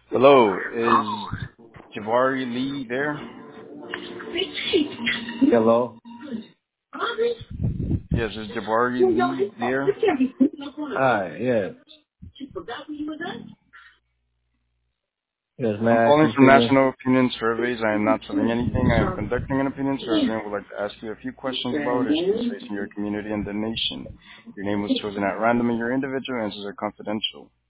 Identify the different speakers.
Speaker 1: Hello, is Jabari Lee there?
Speaker 2: Hello.
Speaker 1: Yes, is Jabari Lee there?
Speaker 2: Hi. Yes. Yes. May
Speaker 1: I'm
Speaker 2: I ask
Speaker 1: calling
Speaker 2: you
Speaker 1: from
Speaker 2: please?
Speaker 1: National Opinion Surveys. I am not selling anything. I am conducting an opinion survey and would like to ask you a few questions about issues facing your community and the nation. Your name was chosen at random and your individual answers are confidential.